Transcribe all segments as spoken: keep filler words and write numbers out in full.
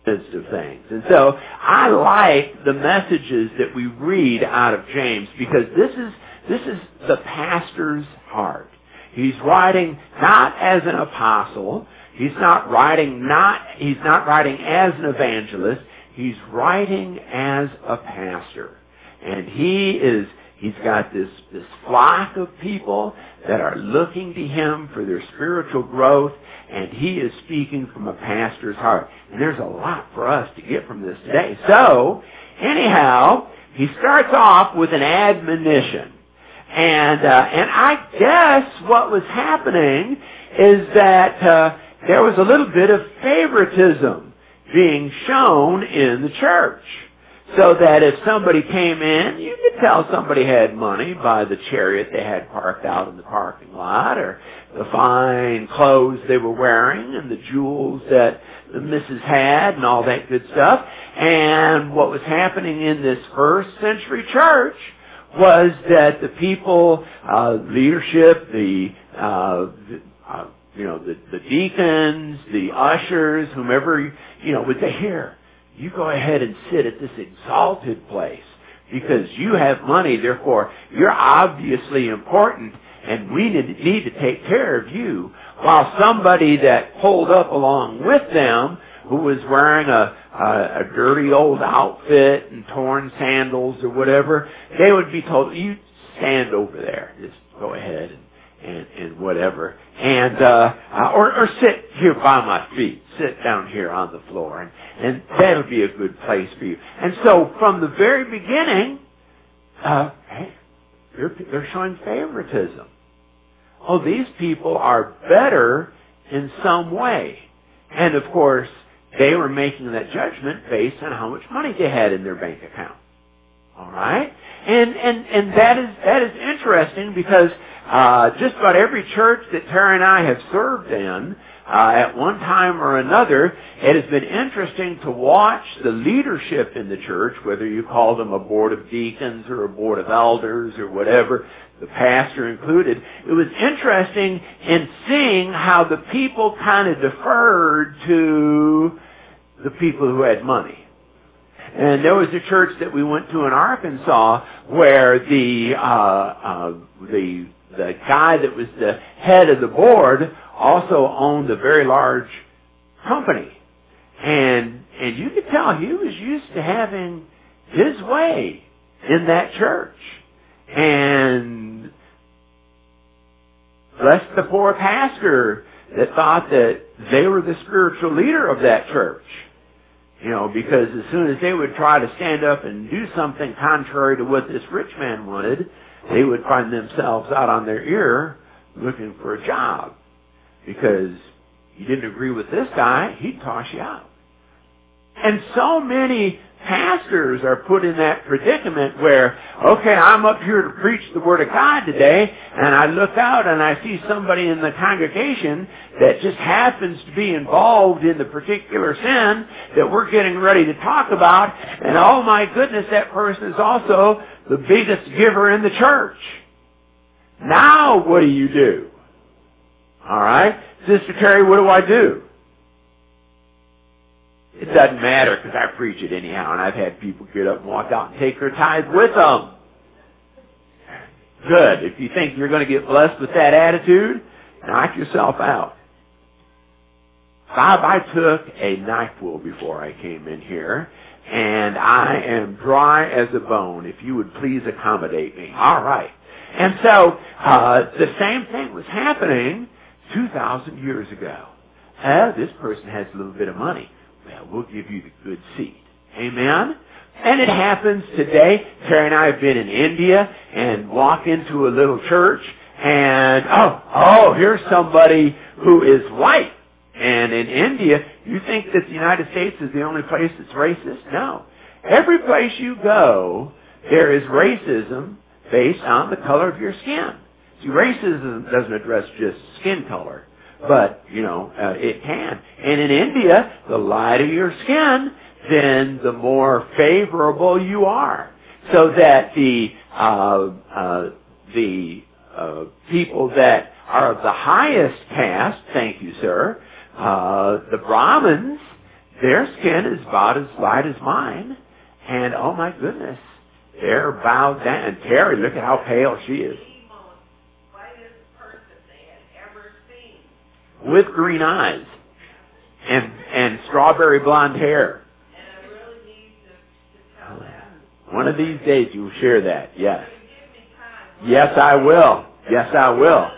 midst of things. And so I like the messages that we read out of James, because this is this is the pastor's heart. He's writing not as an apostle. He's not writing not he's not writing as an evangelist. He's writing as a pastor. And he is he's got this this flock of people that are looking to him for their spiritual growth, and he is speaking from a pastor's heart. And there's a lot for us to get from this today. So, anyhow, he starts off with an admonition. And, uh, and I guess what was happening is that uh, there was a little bit of favoritism being shown in the church. So that if somebody came in, you could tell somebody had money by the chariot they had parked out in the parking lot, or the fine clothes they were wearing, and the jewels that the missus had, and all that good stuff. And what was happening in this first century church was that the people, uh, leadership, the, uh, the uh, you know, the, the deacons, the ushers, whomever, you know, would say, here, you go ahead and sit at this exalted place because you have money, therefore you're obviously important, and we need, need to take care of you. While somebody that pulled up along with them, who was wearing a, a, a dirty old outfit and torn sandals or whatever, they would be told, you stand over there, just go ahead and And, and whatever, and uh, uh, or, or sit here by my feet, sit down here on the floor, and, and that'll be a good place for you. And so, from the very beginning, uh, hey, they're, they're showing favoritism. Oh, these people are better in some way, and of course, they were making that judgment based on how much money they had in their bank account. All right, and and and that is that is interesting because. Uh, just about every church that Terry and I have served in, uh, at one time or another, it has been interesting to watch the leadership in the church, whether you call them a board of deacons or a board of elders or whatever, the pastor included. It was interesting in seeing how the people kind of deferred to the people who had money. And there was a church that we went to in Arkansas where the, uh, uh, the, the guy that was the head of the board also owned a very large company. And, and you could tell he was used to having his way in that church. And bless the poor pastor that thought that they were the spiritual leader of that church. You know, because as soon as they would try to stand up and do something contrary to what this rich man wanted, they would find themselves out on their ear looking for a job. Because you didn't agree with this guy, he'd toss you out. And so many pastors are put in that predicament where, okay, I'm up here to preach the Word of God today, and I look out and I see somebody in the congregation that just happens to be involved in the particular sin that we're getting ready to talk about, and oh my goodness, that person is also the biggest giver in the church. Now what do you do? All right? Sister Terry, what do I do? It doesn't matter because I preach it anyhow, and I've had people get up and walk out and take their tithe with them. Good. If you think you're going to get blessed with that attitude, knock yourself out. Bob, I took a NyQuil before I came in here, and I am dry as a bone. If you would please accommodate me. All right. And so, uh, the same thing was happening two thousand years ago. Uh, this person has a little bit of money. Well, we'll give you the good seed. Amen? And it happens today. Terry and I have been in India and walk into a little church and, oh, oh, here's somebody who is white. And in India, you think that the United States is the only place that's racist? No. Every place you go, there is racism based on the color of your skin. See, racism doesn't address just skin color. But, you know, uh, it can. And in India, the lighter your skin, then the more favorable you are. So that the, uh, uh, the, uh, people that are of the highest caste, thank you, sir, uh, the Brahmins, their skin is about as light as mine. And oh my goodness, they're bowed down. And Terry, look at how pale she is. With green eyes and and strawberry blonde hair. One of these days you will share that. Yes. Yes, I will. Yes, I will.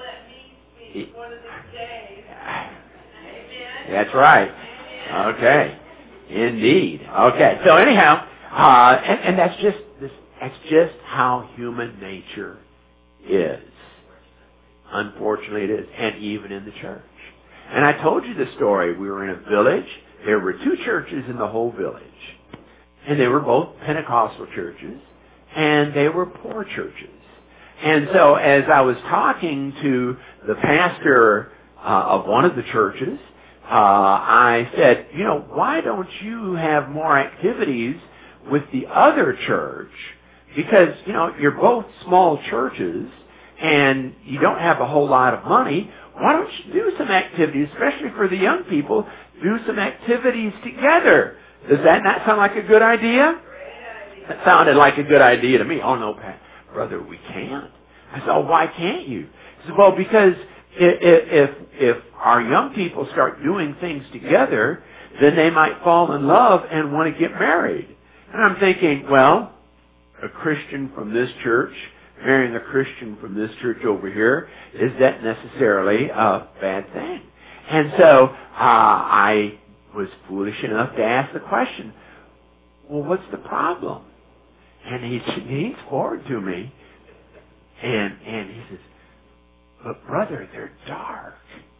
That's right. Okay. Indeed. Okay. So anyhow, uh, and, and that's just this, that's just how human nature is. Unfortunately, it is, and even in the church. And I told you the story. We were in a village. There were two churches in the whole village. And they were both Pentecostal churches. And they were poor churches. And so as I was talking to the pastor uh, of one of the churches, uh, I said, you know, why don't you have more activities with the other church? Because, you know, you're both small churches and you don't have a whole lot of money. Why don't you do some activities, especially for the young people, do some activities together? Does that not sound like a good idea? That sounded like a good idea to me. Oh, no, brother, we can't. I said, oh, why can't you? He said, well, because if, if, if our young people start doing things together, then they might fall in love and want to get married. And I'm thinking, well, a Christian from this church marrying a Christian from this church over here, is that necessarily a bad thing? And so uh, I was foolish enough to ask the question, well, what's the problem? And he leans forward to me, and and he says, but brother, they're dark.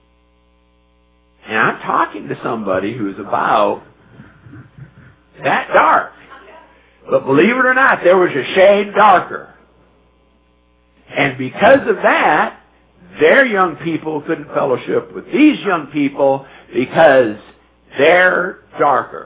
And I'm talking to somebody who's about that dark. But believe it or not, there was a shade darker. And because of that, their young people couldn't fellowship with these young people because they're darker.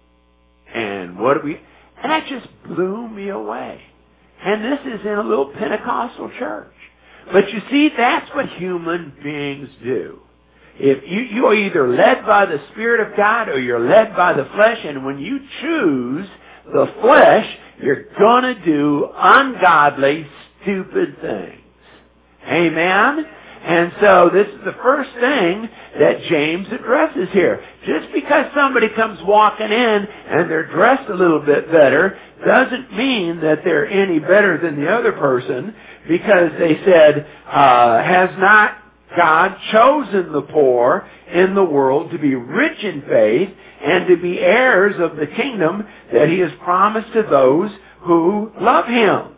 And what do we... And that just blew me away. And this is in a little Pentecostal church. But you see, that's what human beings do. If you, you are either led by the Spirit of God or you're led by the flesh, and when you choose the flesh, you're going to do ungodly, stupid things. Amen? And so this is the first thing that James addresses here. Just because somebody comes walking in and they're dressed a little bit better doesn't mean that they're any better than the other person, because they said, uh, has not God chosen the poor in the world to be rich in faith and to be heirs of the kingdom that He has promised to those who love Him?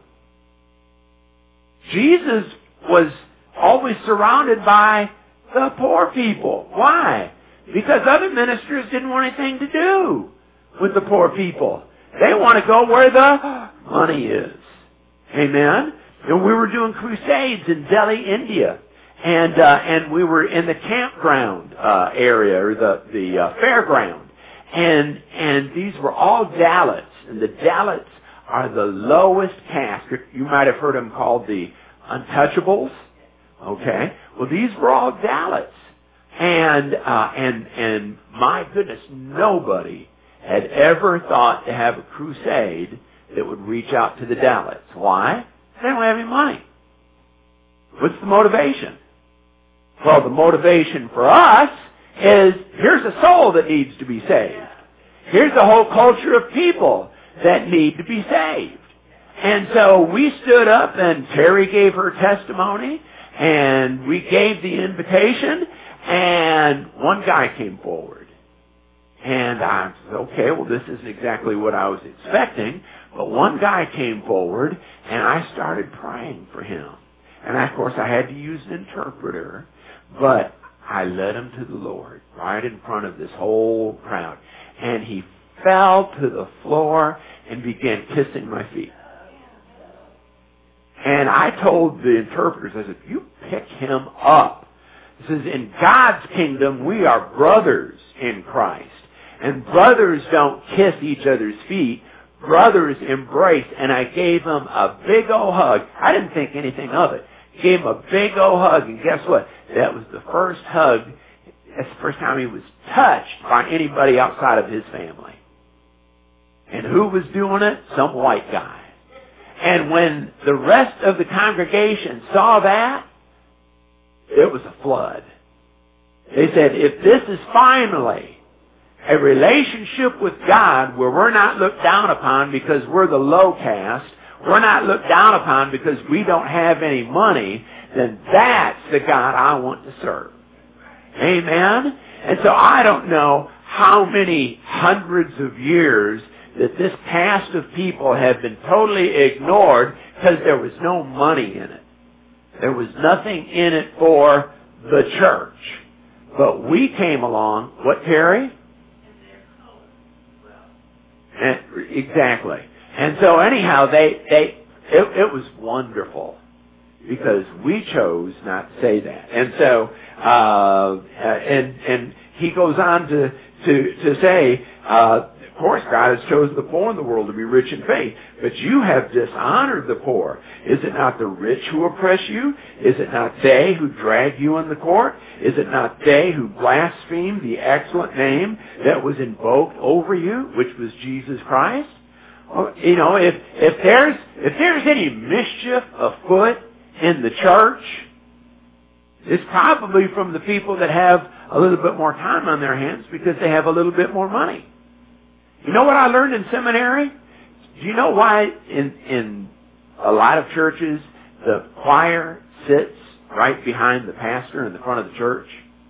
Jesus was always surrounded by the poor people. Why? Because other ministers didn't want anything to do with the poor people. They want to go where the money is. Amen? And we were doing crusades in Delhi, India. And uh, and we were in the campground uh, area, or the, the uh, fairground. And, and these were all Dalits. And the Dalits are the lowest caste. You might have heard them called the untouchables. Okay? Well, these were all Dalits. And, uh, and, and my goodness, nobody had ever thought to have a crusade that would reach out to the Dalits. Why? They don't have any money. What's the motivation? Well, the motivation for us is, here's a soul that needs to be saved. Here's a whole culture of people that need to be saved. And so we stood up, and Terry gave her testimony, and we gave the invitation, and one guy came forward. And I said, okay, well, this isn't exactly what I was expecting, but one guy came forward, and I started praying for him. And of course, I had to use an interpreter, but I led him to the Lord right in front of this whole crowd. And he fell to the floor and began kissing my feet. And I told the interpreters, I said, you pick him up. This is, in God's kingdom, we are brothers in Christ. And brothers don't kiss each other's feet. Brothers embrace. And I gave him a big old hug. I didn't think anything of it. Gave him a big old hug. And guess what? That was the first hug That's the first time he was touched by anybody outside of his family. And who was doing it? Some white guy. And when the rest of the congregation saw that, it was a flood. They said, if this is finally a relationship with God where we're not looked down upon because we're the low caste, we're not looked down upon because we don't have any money, then that's the God I want to serve. Amen? And so I don't know how many hundreds of years that this caste of people have been totally ignored because there was no money in it. There was nothing in it for the church. But we came along, what, Terry? And, exactly. And so anyhow, they, they, it, it was wonderful because we chose not to say that. And so, uh, and, and he goes on to, to, to say, uh, of course, God has chosen the poor in the world to be rich in faith, but you have dishonored the poor. Is it not the rich who oppress you? Is it not they who drag you in the court? Is it not they who blaspheme the excellent name that was invoked over you, which was Jesus Christ? Well, you know, if, if there's, if there's any mischief afoot in the church, it's probably from the people that have a little bit more time on their hands because they have a little bit more money. You know what I learned in seminary? Do you know why in, in a lot of churches the choir sits right behind the pastor in the front of the church?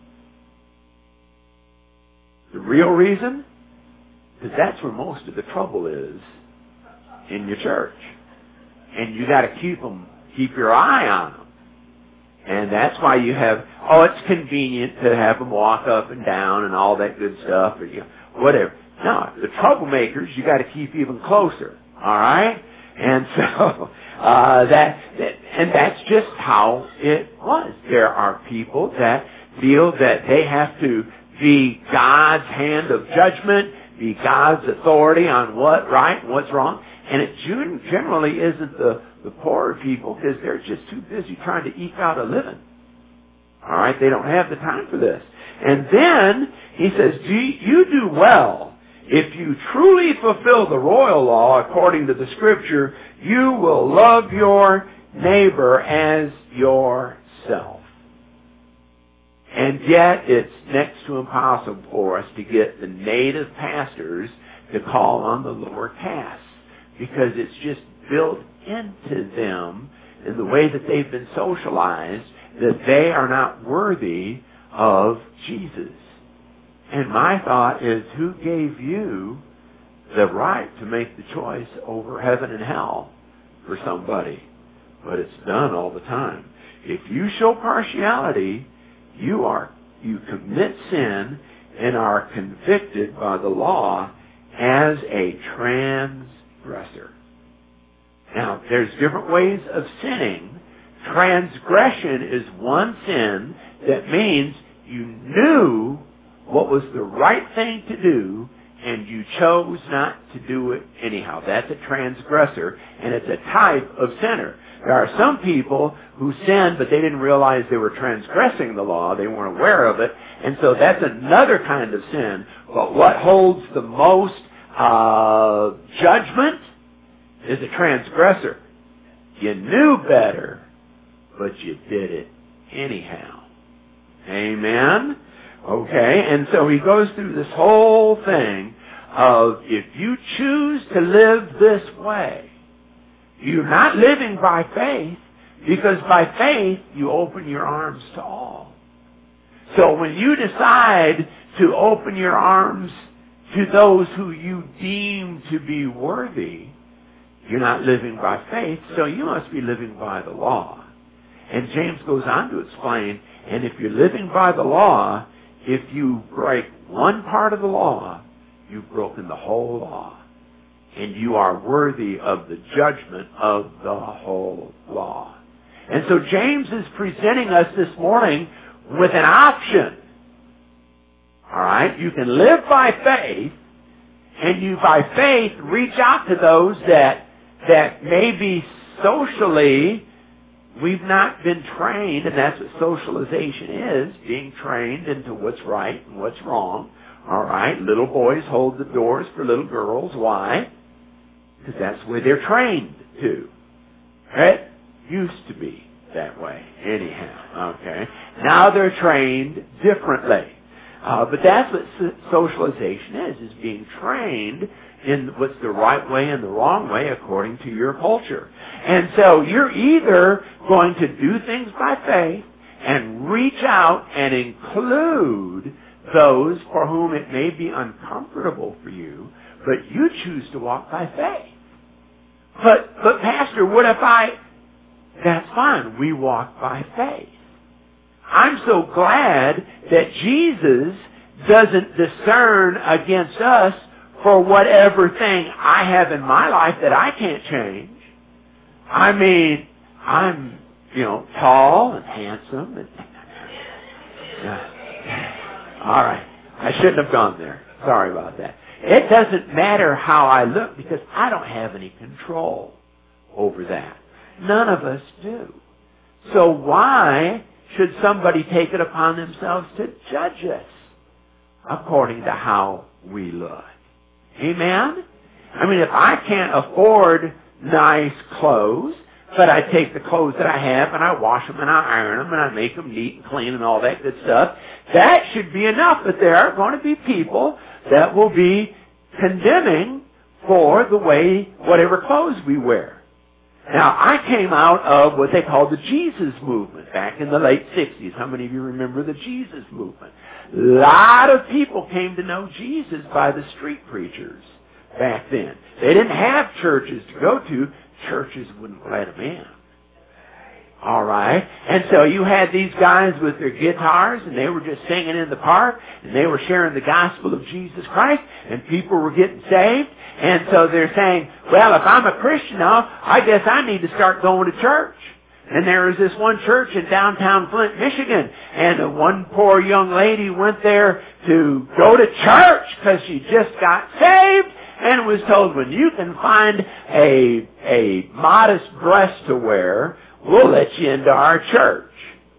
The real reason? Because that's where most of the trouble is in your church. And you got to keep them, keep your eye on them. And that's why you have, oh, it's convenient to have them walk up and down and all that good stuff, or you know, whatever. No, the troublemakers, you got to keep even closer. All right? And so, uh, that, that, and that's just how it was. There are people that feel that they have to be God's hand of judgment, be God's authority on what right and what's wrong. And it generally isn't the, the poorer people because they're just too busy trying to eke out a living. All right? They don't have the time for this. And then he says, do you do well. If you truly fulfill the royal law according to the scripture, you will love your neighbor as yourself. And yet it's next to impossible for us to get the native pastors to call on the lower castes because it's just built into them in the way that they've been socialized that they are not worthy of Jesus. And my thought is, who gave you the right to make the choice over heaven and hell for somebody? But it's done all the time. If you show partiality, you are you commit sin and are convicted by the law as a transgressor. Now, there's different ways of sinning. Transgression is one sin that means you knew what was the right thing to do, and you chose not to do it anyhow. That's a transgressor, and it's a type of sinner. There are some people who sin, but they didn't realize they were transgressing the law. They weren't aware of it, and so that's another kind of sin. But what holds the most uh, judgment is a transgressor. You knew better, but you did it anyhow. Amen? Okay, and so he goes through this whole thing of if you choose to live this way, you're not living by faith, because by faith you open your arms to all. So when you decide to open your arms to those who you deem to be worthy, you're not living by faith, so you must be living by the law. And James goes on to explain, and if you're living by the law, if you break one part of the law, you've broken the whole law. And you are worthy of the judgment of the whole law. And so James is presenting us this morning with an option. All right? You can live by faith, and you by faith reach out to those that, that may be socially we've not been trained, and that's what socialization is, being trained into what's right and what's wrong. All right, little boys hold the doors for little girls. Why? Because that's where they're trained to. It used to be that way anyhow, okay? Now they're trained differently. Uh, but that's what socialization is, is being trained in what's the right way and the wrong way according to your culture. And so you're either going to do things by faith and reach out and include those for whom it may be uncomfortable for you, but you choose to walk by faith. But, but Pastor, what if I... That's fine. We walk by faith. I'm so glad that Jesus doesn't discern against us for whatever thing I have in my life that I can't change. I mean, I'm, you know, tall and handsome. And, uh, all right. I shouldn't have gone there. Sorry about that. It doesn't matter how I look because I don't have any control over that. None of us do. So why should somebody take it upon themselves to judge us according to how we look? Amen? I mean, if I can't afford nice clothes, but I take the clothes that I have and I wash them and I iron them and I make them neat and clean and all that good stuff, that should be enough. But there are going to be people that will be condemning for the way, whatever clothes we wear. Now, I came out of what they called the Jesus movement back in the late sixties. How many of you remember the Jesus movement? A lot of people came to know Jesus by the street preachers back then. They didn't have churches to go to. Churches wouldn't let them in. All right? And so you had these guys with their guitars, and they were just singing in the park, and they were sharing the gospel of Jesus Christ, and people were getting saved. And so they're saying, well, if I'm a Christian now, I guess I need to start going to church. And there was this one church in downtown Flint, Michigan, and one poor young lady went there to go to church because she just got saved and was told, when you can find a, a modest dress to wear, we'll let you into our church.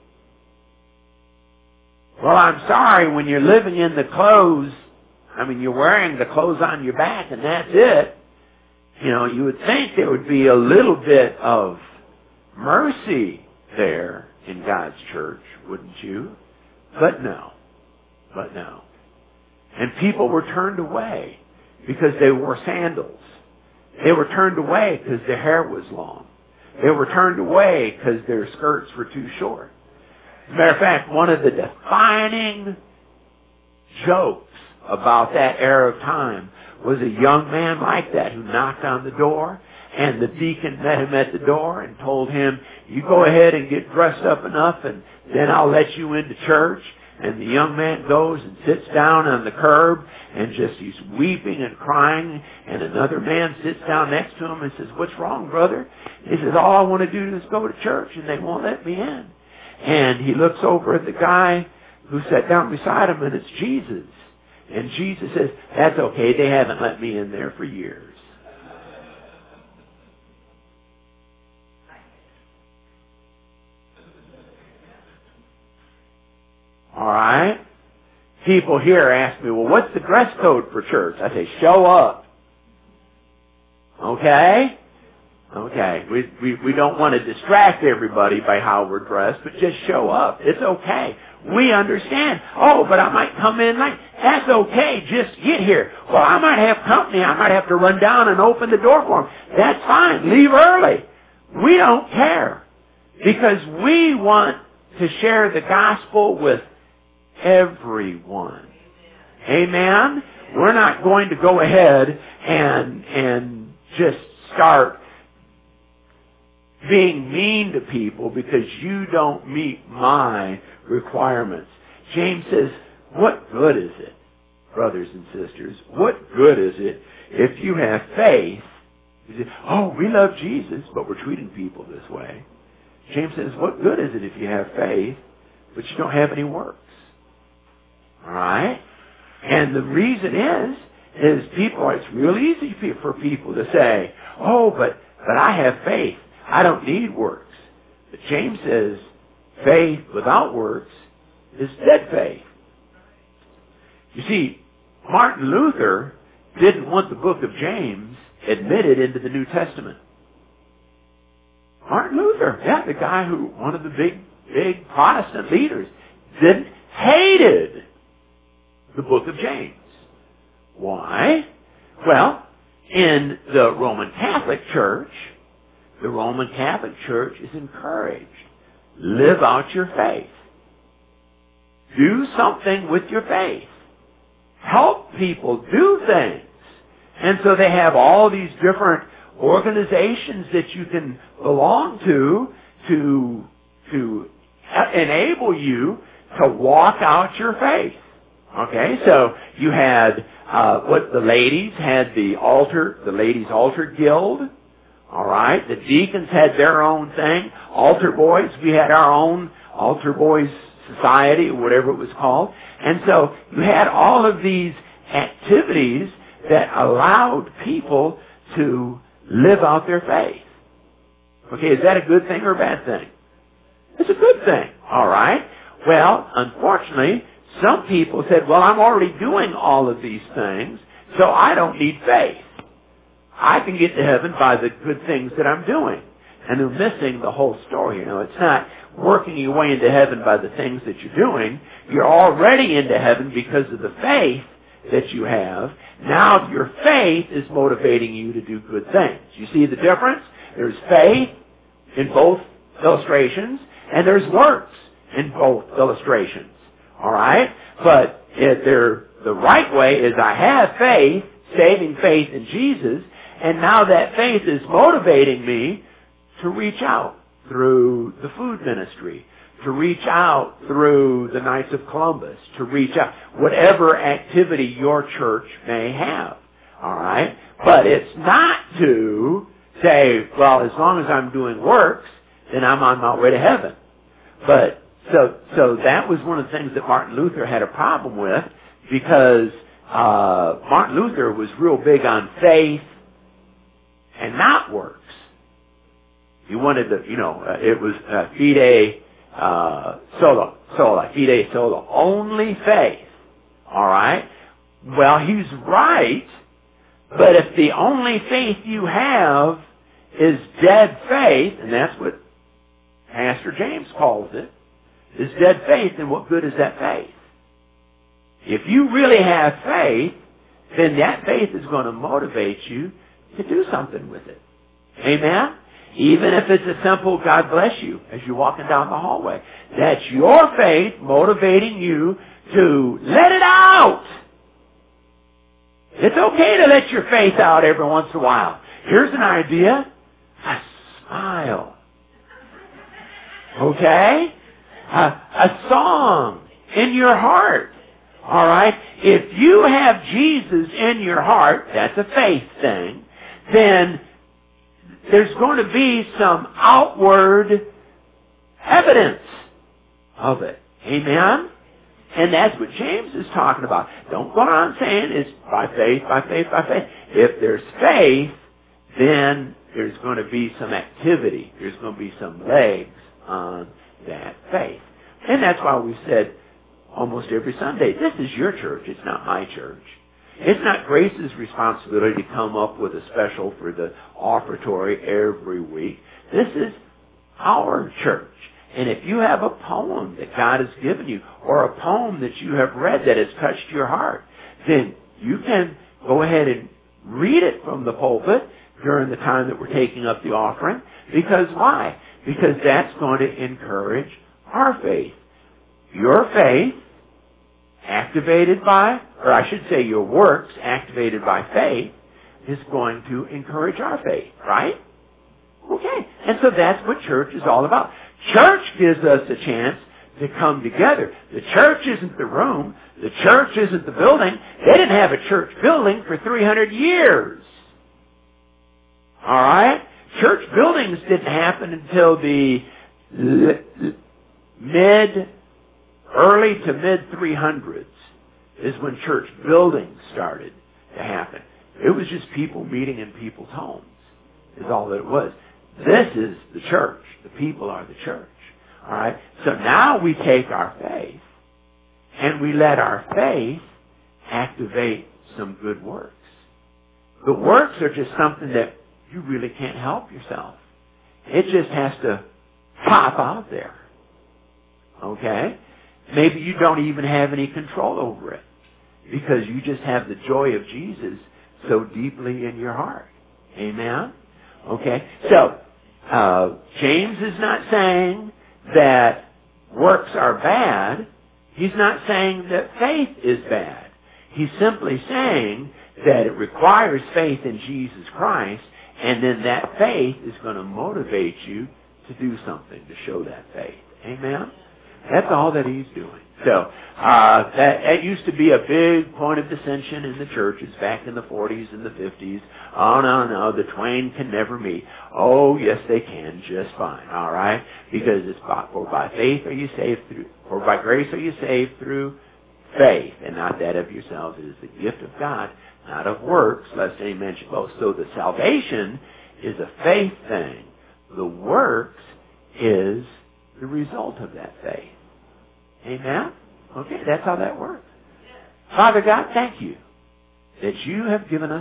Well, I'm sorry, when you're living in the clothes, I mean, you're wearing the clothes on your back and that's it. You know, you would think there would be a little bit of mercy there in God's church, wouldn't you? But no. But no. And people were turned away because they wore sandals. They were turned away because their hair was long. They were turned away because their skirts were too short. As a matter of fact, one of the defining jokes about that era of time was a young man like that who knocked on the door, and the deacon met him at the door and told him, you go ahead and get dressed up enough and then I'll let you into church. And the young man goes and sits down on the curb and just he's weeping and crying, and another man sits down next to him and says, what's wrong, brother? He says, all I want to do is go to church and they won't let me in. And he looks over at the guy who sat down beside him, and it's Jesus. And Jesus says, that's okay, they haven't let me in there for years. All right? People here ask me, well, what's the dress code for church? I say, show up. Okay? Okay. We, we, we don't want to distract everybody by how we're dressed, but just show up. It's okay. We understand. Oh, but I might come in late. That's okay. Just get here. Well, I might have company. I might have to run down and open the door for them. That's fine. Leave early. We don't care. Because we want to share the gospel with everyone. Amen? We're not going to go ahead and, and just start being mean to people because you don't meet my requirements. James says, what good is it, brothers and sisters? What good is it if you have faith? You say, oh, we love Jesus, but we're treating people this way. James says, what good is it if you have faith, but you don't have any works? All right? And the reason is, is people, it's real easy for people to say, oh, but, but I have faith. I don't need works. But James says faith without works is dead faith. You see, Martin Luther didn't want the book of James admitted into the New Testament. Martin Luther, yeah, the guy who, one of the big, big Protestant leaders, didn't, hated the book of James. Why? Well, in the Roman Catholic Church, the Roman Catholic Church is encouraged. Live out your faith. Do something with your faith. Help people do things. And so they have all these different organizations that you can belong to to to enable you to walk out your faith. Okay, so you had uh, what the ladies had the altar, the ladies' altar guild. All right, the deacons had their own thing. Altar boys, we had our own altar boys society, or whatever it was called. And so you had all of these activities that allowed people to live out their faith. Okay, is that a good thing or a bad thing? It's a good thing. All right. Well, unfortunately, some people said, well, I'm already doing all of these things, so I don't need faith. I can get to heaven by the good things that I'm doing. And they're missing the whole story. You know, it's not working your way into heaven by the things that you're doing. You're already into heaven because of the faith that you have. Now your faith is motivating you to do good things. You see the difference? There's faith in both illustrations, and there's works in both illustrations. All right? But if they're the right way is I have faith, saving faith in Jesus, and now that faith is motivating me to reach out through the food ministry, to reach out through the Knights of Columbus, to reach out, whatever activity your church may have. All right? But it's not to say, well, as long as I'm doing works, then I'm on my way to heaven. But so so that was one of the things that Martin Luther had a problem with, because uh, Martin Luther was real big on faith and not works. He wanted to, you know, uh, it was uh, fide uh, solo, sola, fide solo, only faith. All right? Well, he's right, but if the only faith you have is dead faith, and that's what Pastor James calls it, is dead faith, then what good is that faith? If you really have faith, then that faith is going to motivate you to do something with it. Amen? Even if it's a simple God bless you as you're walking down the hallway. That's your faith motivating you to let it out. It's okay to let your faith out every once in a while. Here's an idea. A smile. Okay? A, a song in your heart. All right? If you have Jesus in your heart, that's a faith thing, then there's going to be some outward evidence of it. Amen? And that's what James is talking about. Don't go on saying it's by faith, by faith, by faith. If there's faith, then there's going to be some activity. There's going to be some legs on that faith. And that's why we said almost every Sunday, this is your church, it's not my church. It's not Grace's responsibility to come up with a special for the offertory every week. This is our church. And if you have a poem that God has given you, or a poem that you have read that has touched your heart, then you can go ahead and read it from the pulpit during the time that we're taking up the offering. Because why? Because that's going to encourage our faith. Your faith, activated by, or I should say your works activated by faith, is going to encourage our faith, right? Okay. And so that's what church is all about. Church gives us a chance to come together. The church isn't the room. The church isn't the building. They didn't have a church building for three hundred years. All right? Church buildings didn't happen until the mid, early to mid three hundreds is when church buildings started to happen. It was just people meeting in people's homes is all that it was. This is the church. The people are the church. All right? So now we take our faith and we let our faith activate some good works. The works are just something that you really can't help yourself. It just has to pop out there. Okay? Maybe you don't even have any control over it because you just have the joy of Jesus so deeply in your heart. Amen? Okay? So, uh, James is not saying that works are bad. He's not saying that faith is bad. He's simply saying that it requires faith in Jesus Christ, and then that faith is going to motivate you to do something to show that faith. Amen? That's all that he's doing. So, uh, that, that used to be a big point of dissension in the churches back in the forties and the fifties. Oh, no, no, the twain can never meet. Oh, yes, they can, just fine, all right? Because it's by, for by faith are you saved through, for by grace are you saved through faith, and not that of yourselves. It is the gift of God, not of works, lest any man should boast. So the salvation is a faith thing. The works is the result of that faith. Amen? Okay, that's how that works. Father God, thank you that you have given us